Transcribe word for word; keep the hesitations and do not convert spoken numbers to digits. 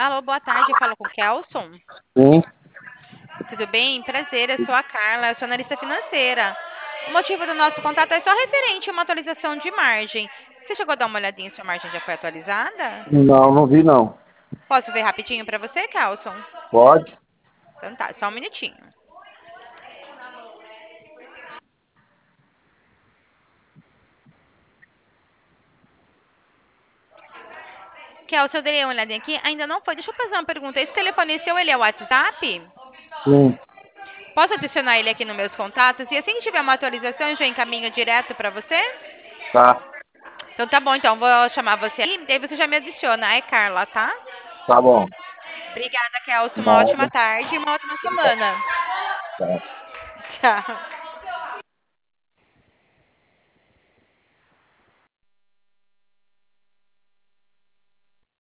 Alô, boa tarde, falo com o Kelson. Sim, Tudo bem? Prazer, eu sou a Carla, eu sou analista financeira. O motivo do nosso contato é só referente a uma atualização de margem. Você chegou a dar uma olhadinha se a margem já foi atualizada? não, não vi não. Posso ver rapidinho para você, Kelson? Pode? Então tá, só um minutinho. Kelson, eu dei uma olhadinha aqui, ainda não foi. Deixa eu fazer uma pergunta. Esse telefone seu, ele é o WhatsApp? Sim, Posso adicionar ele aqui nos meus contatos? E assim que tiver uma atualização, eu já encaminho direto para você? tá, Então tá bom, então vou chamar você aí, daí você já me adiciona. É Carla, tá? tá bom. Obrigada, Kelson. Uma ótima Nada. tarde e uma ótima semana. Tá. Tchau.